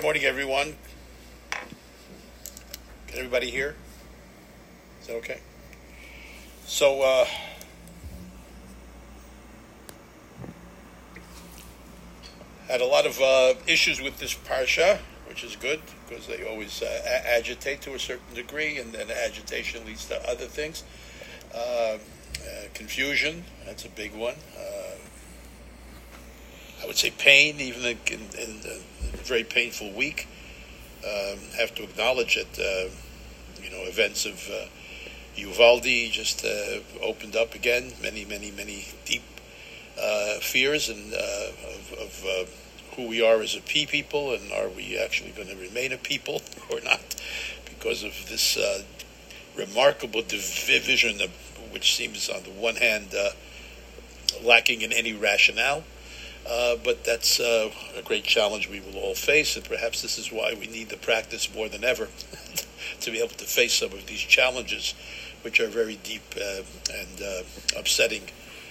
Morning, everyone. Can everybody hear? Is that okay? So, had a lot of issues with this parsha, which is good because they always agitate to a certain degree, and then agitation leads to other things. Confusion, that's a big one. I would say pain, even in a very painful week. Have to acknowledge that events of Uvalde just opened up again many deep fears and of who we are as a people, and are we actually going to remain a people or not, because of this remarkable division, which seems on the one hand lacking in any rationale. But that's a great challenge we will all face, and perhaps this is why we need the practice more than ever to be able to face some of these challenges, which are very deep and upsetting.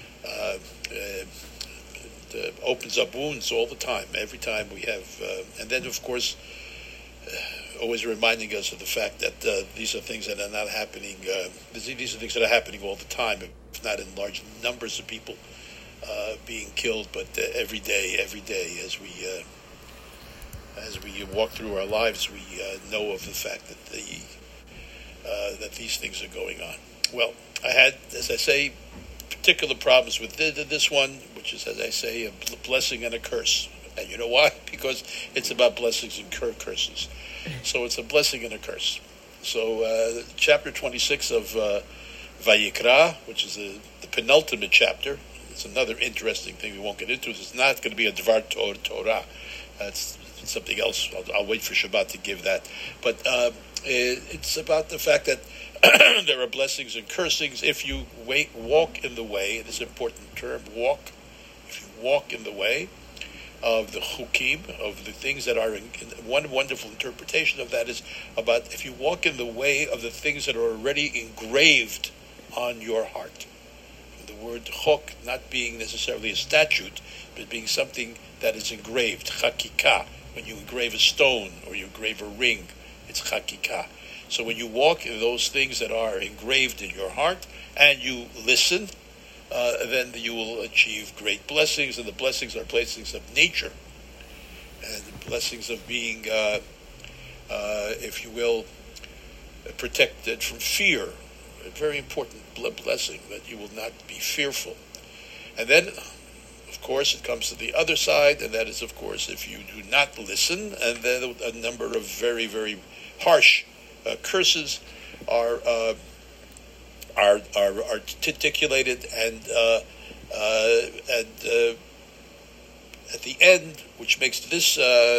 It opens up wounds all the time, every time we have, and then of course, always reminding us of the fact that these are things that are not happening. These are things that are happening all the time, if not in large numbers of people being killed, but every day, as we walk through our lives, we know of the fact that that these things are going on. Well, I had, as I say, particular problems with this one, which is, as I say, a blessing and a curse. And you know why? Because it's about blessings and curses. So it's a blessing and a curse. So chapter 26 of Vayikra, which is the penultimate chapter. It's another interesting thing we won't get into. It's not going to be a Dvar Torah. That's something else. I'll wait for Shabbat to give that. But it's about the fact that there are blessings and cursings if you walk in the way. This important term, walk. If you walk in the way of the chukim, of the things that are one wonderful interpretation of that is about if you walk in the way of the things that are already engraved on your heart. The word chok not being necessarily a statute, but being something that is engraved, chakika. When you engrave a stone or you engrave a ring, it's chakika. So when you walk in those things that are engraved in your heart and you listen, then you will achieve great blessings, and the blessings are blessings of nature, and the blessings of being, if you will, protected from fear. A very important blessing, that you will not be fearful. And then, of course, it comes to the other side, and that is, of course, if you do not listen, and then a number of very, very harsh curses are articulated, and at the end, which makes this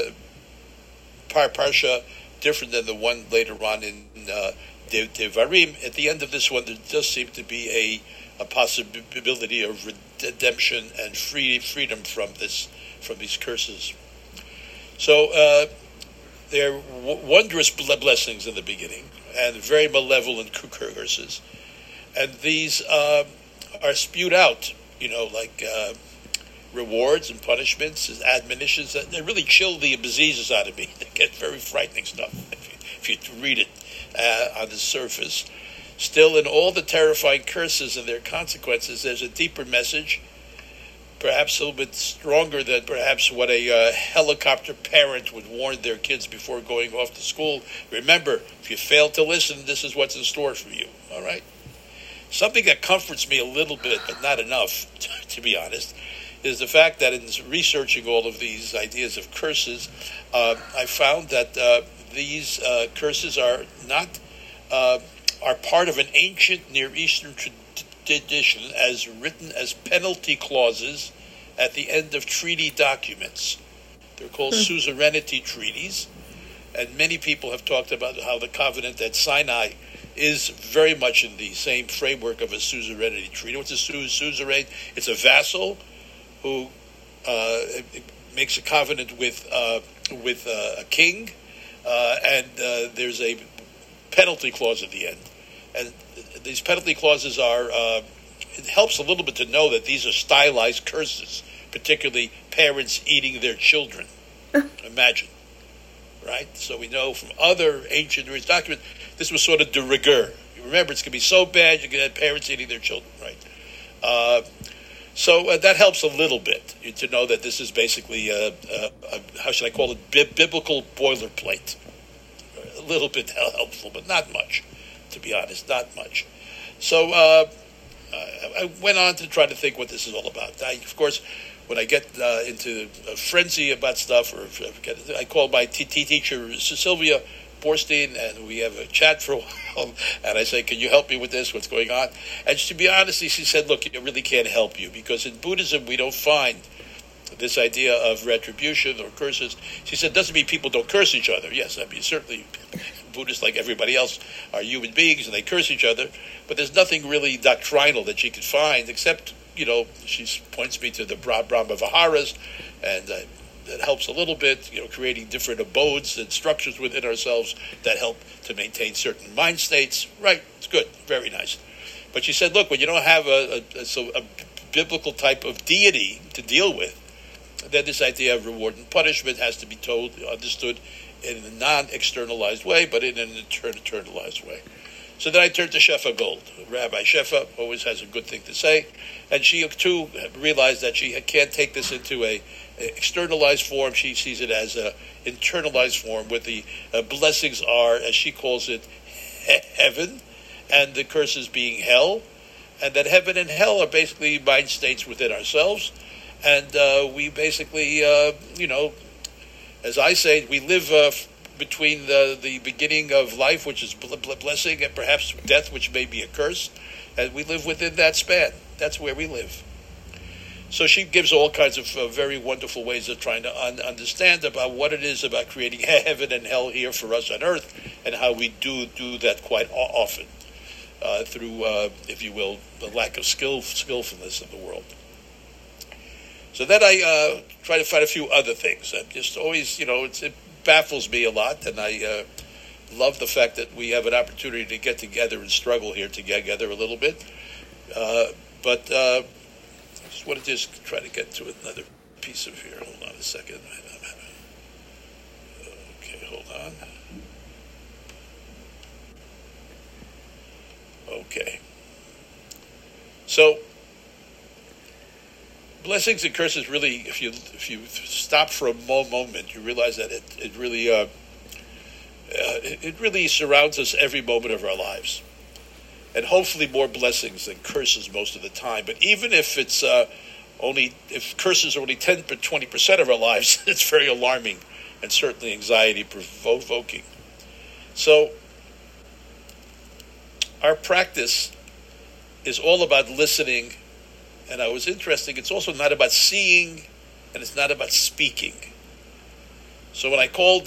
parsha different than the one later on in Devarim. At the end of this one, there does seem to be a possibility of redemption and freedom from these curses. So there are wondrous blessings in the beginning and very malevolent curses, and these are spewed out, like rewards and punishments and admonitions that really chill the bejesus out of me. They get very frightening stuff if you read it on the surface. Still, in all the terrifying curses and their consequences, there's a deeper message, perhaps a little bit stronger than perhaps what a helicopter parent would warn their kids before going off to school. Remember, if you fail to listen, this is what's in store for you. All right? Something that comforts me a little bit, but not enough, to be honest, is the fact that in researching all of these ideas of curses, I found that these curses are not are part of an ancient Near Eastern tradition, as written as penalty clauses at the end of treaty documents. They're called suzerainty treaties, and many people have talked about how the covenant at Sinai is very much in the same framework of a suzerainty treaty. What's a suzerain? It's a vassal who makes a covenant with a king, and there's a penalty clause at the end. And these penalty clauses are, it helps a little bit to know that these are stylized curses, particularly parents eating their children. Imagine. right? So we know from other ancient documents, this was sort of de rigueur. You remember, it's going to be so bad, you can have parents eating their children, right? So that helps a little bit to know that this is basically, how should I call it, biblical boilerplate. A little bit helpful, but not much, to be honest, not much. So I went on to try to think what this is all about. Of course, when I get into a frenzy about stuff, or I call my teacher, Sylvia Borstein, and we have a chat for a while, and I say, can you help me with this? What's going on? And to be honest, she said, look, I really can't help you, because in Buddhism we don't find this idea of retribution or curses. She said, doesn't mean people don't curse each other. Yes, I mean, certainly Buddhists, like everybody else, are human beings, and they curse each other, but there's nothing really doctrinal that she could find, except, she points me to the Brahma Viharas, and that helps a little bit, creating different abodes and structures within ourselves that help to maintain certain mind states. Right, it's good, very nice. But she said, look, when you don't have a biblical type of deity to deal with, then this idea of reward and punishment has to be understood in a non-externalized way, but in an internalized way. So then I turned to Shefa Gold. Rabbi Shefa always has a good thing to say, and she too realized that she can't take this into a externalized form. She sees it as a internalized form, where the blessings are, as she calls it, heaven, and the curses being hell, and that heaven and hell are basically mind states within ourselves, and we basically, as I say, we live between the beginning of life, which is blessing, and perhaps death, which may be a curse, and we live within that span. That's where we live. So she gives all kinds of very wonderful ways of trying to understand about what it is about creating heaven and hell here for us on earth, and how we do that quite often through, if you will, the lack of skillfulness in the world. So then I try to find a few other things. I'm just always, it baffles me a lot, and I love the fact that we have an opportunity to get together and struggle here together a little bit. But I just want to try to get to another piece of here. Hold on a second. Okay, hold on. Okay. So, blessings and curses really, if you stop for a moment, you realize that it really surrounds us every moment of our lives, and hopefully more blessings than curses most of the time. But even if it's if curses are only 10 or 20% of our lives, it's very alarming and certainly anxiety provoking. So our practice is all about listening. And I was interested, it's also not about seeing, and it's not about speaking. So when I called,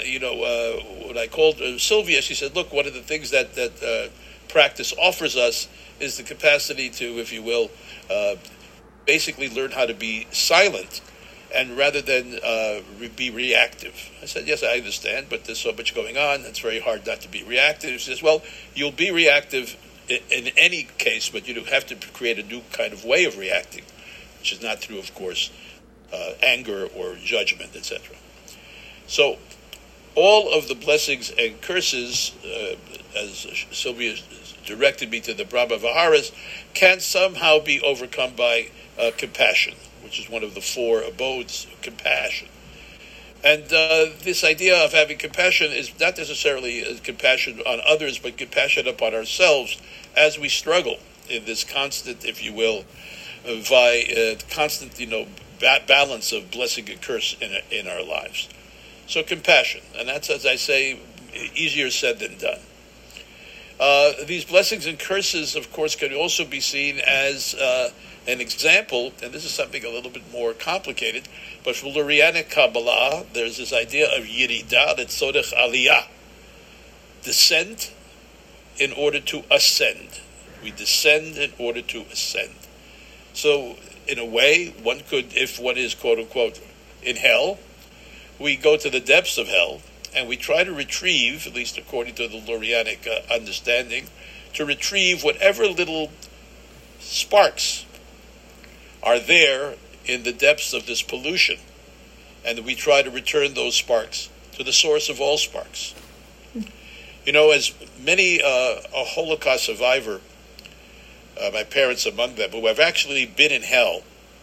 Sylvia, she said, look, one of the things that practice offers us is the capacity to, if you will, basically learn how to be silent, and rather than be reactive. I said, yes, I understand, but there's so much going on, it's very hard not to be reactive. She says, well, you'll be reactive in any case, but you have to create a new kind of way of reacting, which is not through, of course, anger or judgment, etc. So all of the blessings and curses, as Sylvia directed me to the Brahma Viharas, can somehow be overcome by compassion, which is one of the four abodes of compassion. And this idea of having compassion is not necessarily compassion on others, but compassion upon ourselves as we struggle in this constant, if you will, constant, balance of blessing and curse in our lives. So compassion, and that's, as I say, easier said than done. These blessings and curses, of course, can also be seen as an example, and this is something a little bit more complicated, but for Lurianic Kabbalah, there's this idea of Yirida, that's Sodech Aliyah, descent in order to ascend. We descend in order to ascend. So, in a way, one could, if one is, quote-unquote, in hell, we go to the depths of hell, and we try to retrieve, at least according to the Lurianic understanding, to retrieve whatever little sparks are there in the depths of this pollution, and we try to return those sparks to the source of all sparks. You know, as many a Holocaust survivor, my parents among them, who have actually been in hell,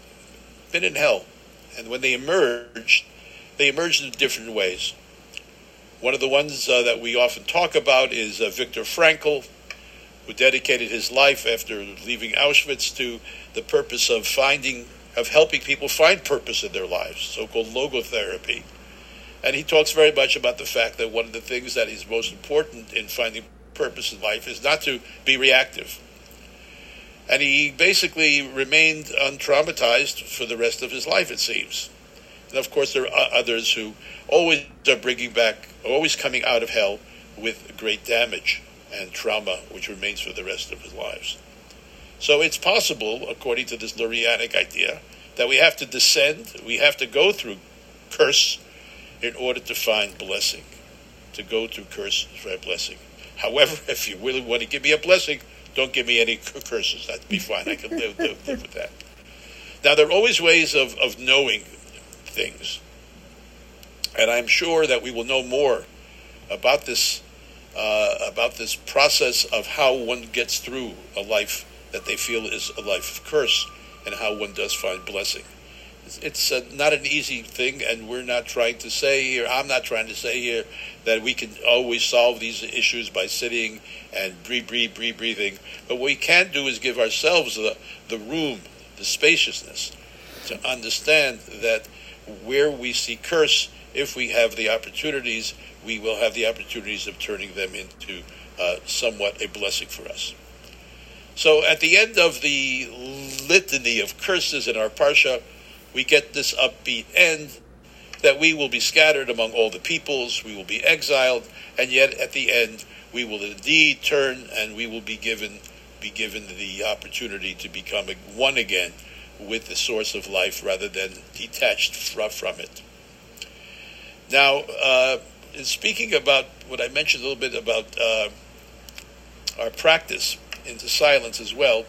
and when they emerged in different ways. One of the ones that we often talk about is Viktor Frankl, who dedicated his life after leaving Auschwitz to the purpose of helping people find purpose in their lives, so-called logotherapy. And he talks very much about the fact that one of the things that is most important in finding purpose in life is not to be reactive. And he basically remained untraumatized for the rest of his life, it seems. And of course, there are others who always coming out of hell with great damage and trauma, which remains for the rest of his lives. So it's possible, according to this Lurianic idea, that we have to descend, we have to go through curse in order to find blessing, to go through curse for a blessing. However, if you really want to give me a blessing, don't give me any curses. That'd be fine. I can live with that. Now, there are always ways of knowing things. And I'm sure that we will know more about this process of how one gets through a life that they feel is a life of curse and how one does find blessing. It's not an easy thing, and we're not trying to say here, I'm not trying to say here that we can always solve these issues by sitting and breathing. But what we can do is give ourselves the room, the spaciousness, to understand that where we see curse, if we have the opportunities, we will have the opportunities of turning them into somewhat a blessing for us. So at the end of the litany of curses in our parsha, we get this upbeat end that we will be scattered among all the peoples, we will be exiled, and yet at the end we will indeed turn and we will be given the opportunity to become one again with the source of life rather than detached from it. Now, in speaking about what I mentioned a little bit about our practice into silence as well,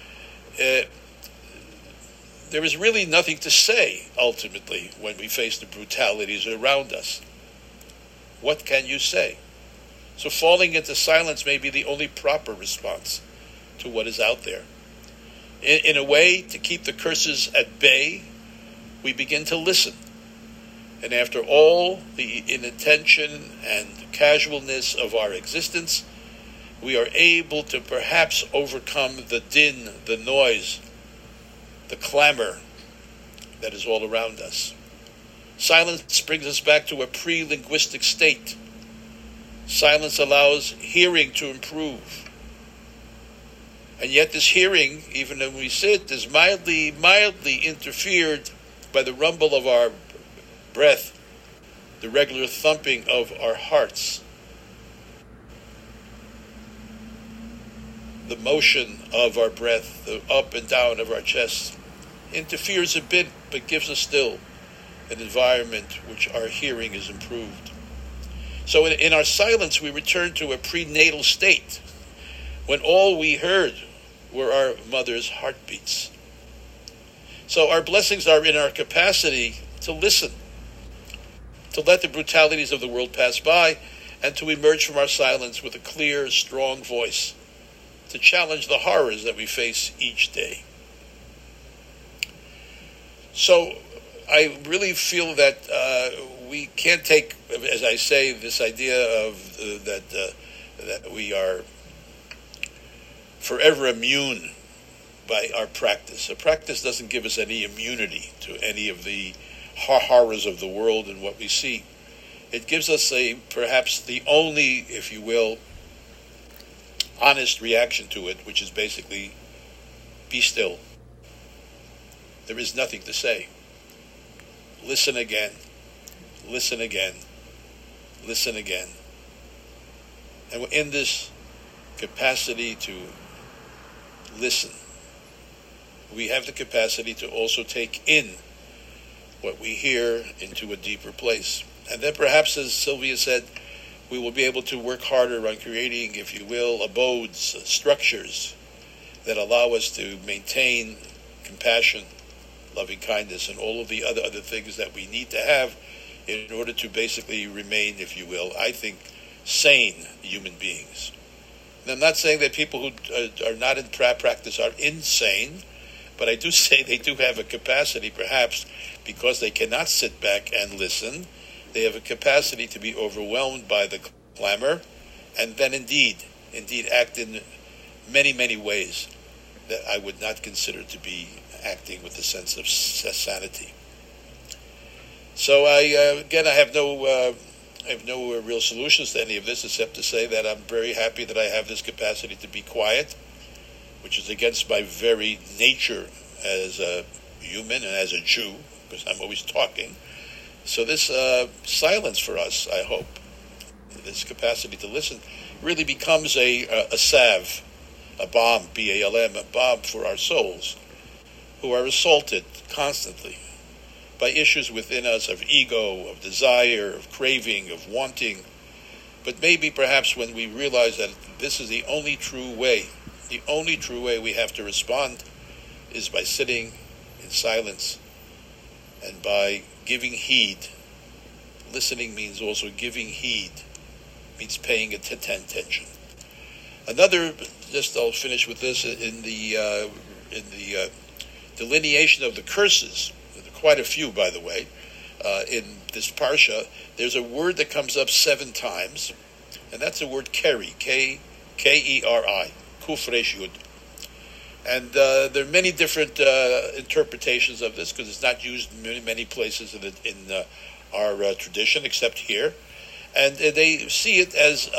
there is really nothing to say, ultimately, when we face the brutalities around us. What can you say? So falling into silence may be the only proper response to what is out there. In a way, to keep the curses at bay, we begin to listen. And after all the inattention and casualness of our existence, we are able to perhaps overcome the din, the noise, the clamor that is all around us. Silence brings us back to a pre-linguistic state. Silence allows hearing to improve. And yet this hearing, even when we sit, is mildly interfered by the rumble of our breath, the regular thumping of our hearts, the motion of our breath, the up and down of our chest, interferes a bit, but gives us still an environment which our hearing is improved. So in our silence, we return to a prenatal state when all we heard were our mother's heartbeats. So our blessings are in our capacity to listen, to let the brutalities of the world pass by, and to emerge from our silence with a clear, strong voice, to challenge the horrors that we face each day. So I really feel that we can't take, as I say, this idea of that we are forever immune by our practice. A practice doesn't give us any immunity to any of the horrors of the world and what we see. It gives us perhaps the only, if you will, honest reaction to it, which is basically, be still. There is nothing to say. Listen again. Listen again. Listen again. And in this capacity to listen, we have the capacity to also take in what we hear into a deeper place. And then perhaps, as Sylvia said, we will be able to work harder on creating, if you will, abodes, structures that allow us to maintain compassion, loving kindness, and all of the other things that we need to have in order to basically remain, if you will, I think, sane human beings. And I'm not saying that people who are not in practice are insane, but I do say they do have a capacity, perhaps because they cannot sit back and listen, they have a capacity to be overwhelmed by the clamor, and then indeed act in many, many ways that I would not consider to be acting with a sense of sanity. So I have no real solutions to any of this except to say that I'm very happy that I have this capacity to be quiet, which is against my very nature as a human and as a Jew, because I'm always talking. So this silence for us, I hope, this capacity to listen, really becomes a salve, a balm, B-A-L-M, a balm for our souls, who are assaulted constantly by issues within us of ego, of desire, of craving, of wanting. But maybe perhaps when we realize that this is the only true way we have to respond is by sitting in silence and by giving heed. Listening means also giving heed, means paying attention. Another, I'll finish with this, in the delineation of the curses, quite a few, by the way, in this parsha, there's a word that comes up 7 times, and that's the word keri, K-E-R-I, kuf resh yud. And there are many different interpretations of this, because it's not used in many places in our tradition, except here. And they see it as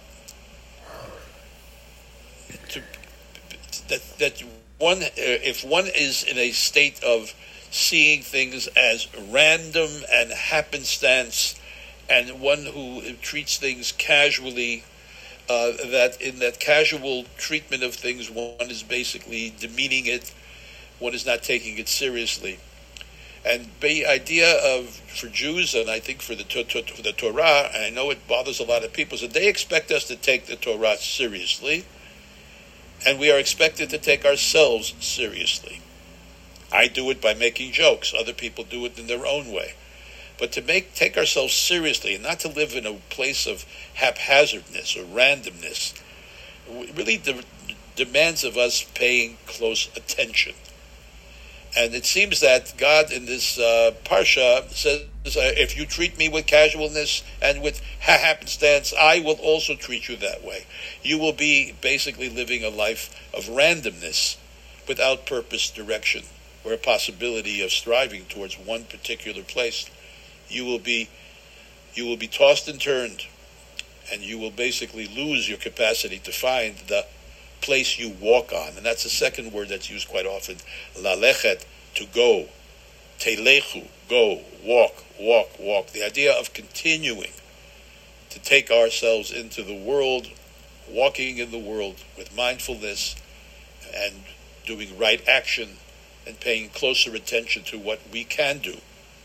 that one, if one is in a state of seeing things as random and happenstance, and one who treats things casually, that in that casual treatment of things, one is basically demeaning it, one is not taking it seriously. And the idea for Jews, and I think for the Torah, and I know it bothers a lot of people, is that they expect us to take the Torah seriously, and we are expected to take ourselves seriously. I do it by making jokes. Other people do it in their own way. But to take ourselves seriously and not to live in a place of haphazardness or randomness really demands of us paying close attention. And it seems that God in this parsha says, if you treat me with casualness and with happenstance, I will also treat you that way. You will be basically living a life of randomness without purpose, direction, or a possibility of striving towards one particular place. You will be tossed and turned, and you will basically lose your capacity to find the place you walk on. And that's the second word that's used quite often. Lalechet, to go. Telechu, go, walk. The idea of continuing to take ourselves into the world, walking in the world with mindfulness and doing right action and paying closer attention to what we can do.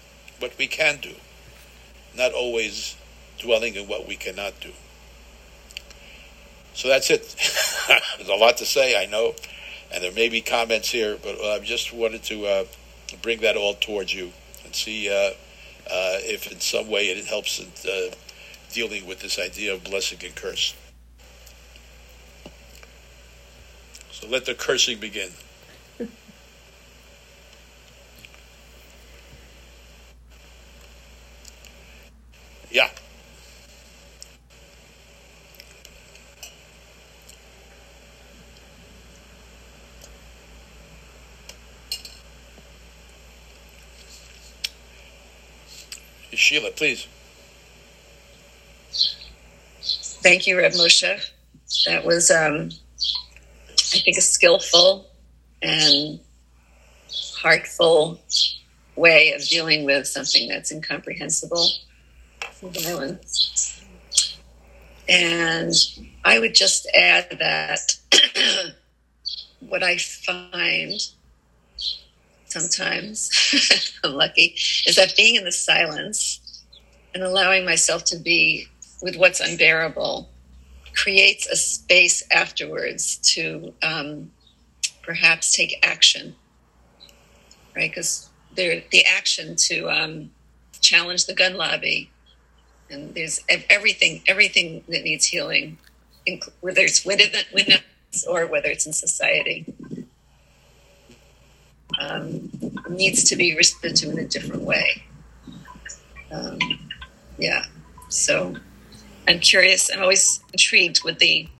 Not always dwelling in what we cannot do. So that's it. There's a lot to say, I know, and there may be comments here, but I just wanted to bring that all towards you and see if in some way it helps in dealing with this idea of blessing and curse. So let the cursing begin. Yeah. Sheila, please. Thank you, Reb Moshe. That was, I think, a skillful and heartful way of dealing with something that's incomprehensible, violence. And I would just add that what I find sometimes, I'm lucky, is that being in the silence and allowing myself to be with what's unbearable creates a space afterwards to perhaps take action, right? Because the action to challenge the gun lobby. And there's everything that needs healing, whether it's within us or whether it's in society, needs to be responded to in a different way. So I'm curious. I'm always intrigued with the